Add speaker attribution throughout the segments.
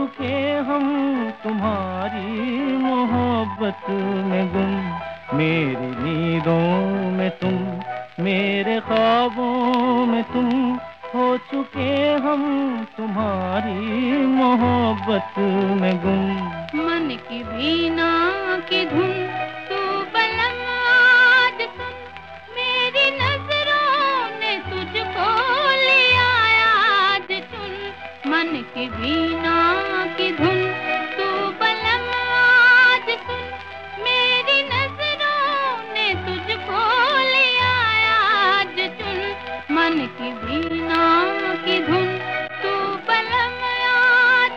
Speaker 1: चुके हम तुम्हारी मोहब्बत में गुम। मेरी नींदों में तुम, मेरे ख्वाबों में तुम, हो चुके हम तुम्हारी मोहब्बत में गुम।
Speaker 2: मन की वीणा की धुन तू बलम आज सुन, मेरी नजरों ने तुझको लिया आज चुन। मन की वीणा की धुन तू बलम आज सुन, मेरी नजरों ने तुझको लिया आज चुन। मन की वीणा की धुन तू बलम आज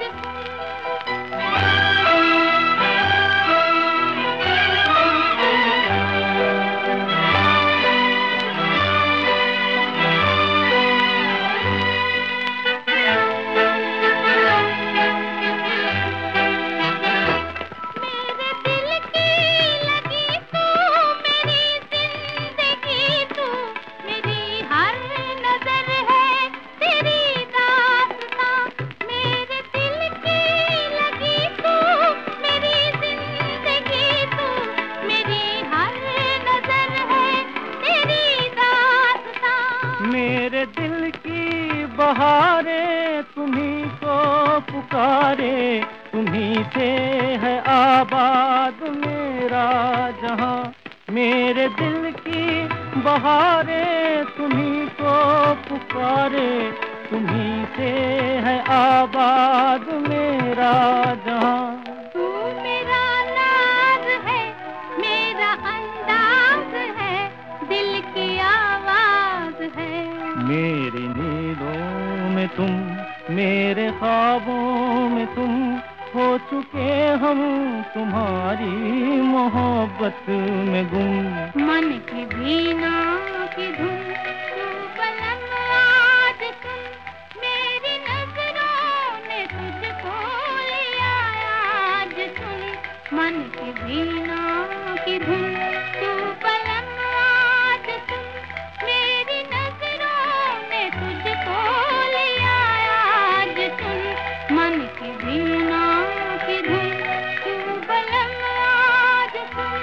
Speaker 1: मेरे दिल की बहारें तुम्ही को पुकारे, तुम्ही से है आबाद मेरा जहां। मेरे दिल की बहारें तुम्ही को पुकारे, तुम्ही से है आबाद मेरा जहां।
Speaker 2: तू मेरा नाज है, मेरा अंदाज है, दिल की आवाज है।
Speaker 1: मेरी नींदों में तुम, मेरे ख्वाबों में तुम, हो चुके हम तुम्हारी मोहब्बत में गुम।
Speaker 2: मन की वीणा की धुन तू बलम आज सुन, मेरी नजरों ने तुझको लिया आज सुन। मन की वीणा की धुन तू बलम आज सुन, मेरी नजरों ने तुझको लिया आज सुन। मन की वीणा की धुन तू बलम आज सुन।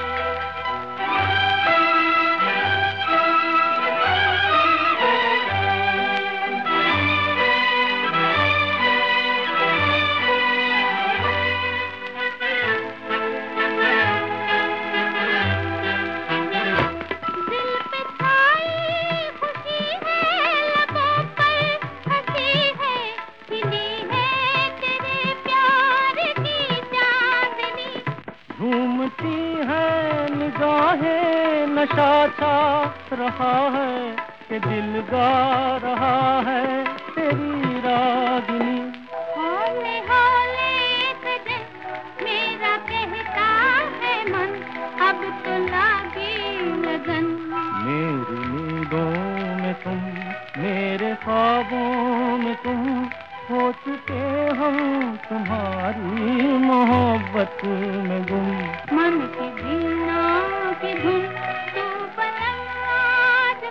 Speaker 1: झूमती है निगाहें, नशा छा रहा है कि दिल गा रहा है तेरी रागिनी।
Speaker 2: हौले हौले एक दिन मेरा कहता है मन, अब तो लागी लगन।
Speaker 1: मेरी नींदों में तुम, मेरे ख्वाबों में तुम, हो चुके हम तुम्हारी मोहब्बत में गुम।
Speaker 2: मन की वीणा की धुन तू बलम आज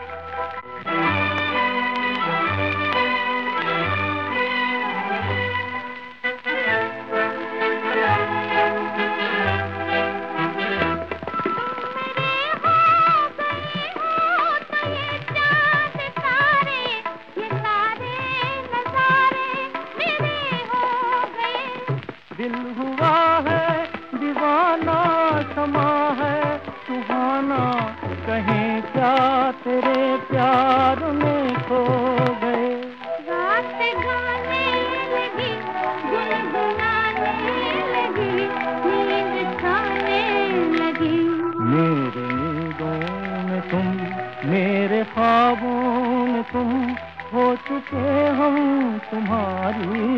Speaker 1: दिल हुआ है दीवाना, समा है सुहाना, कहीं क्या तेरे प्यार में खो गए।
Speaker 2: रात गाने लगी, गुनगुनाने लगी, नींद खाने लगी।
Speaker 1: मेरी नींदों में तुम, मेरे ख्वाबों में तुम, हो चुके हम तुम्हारी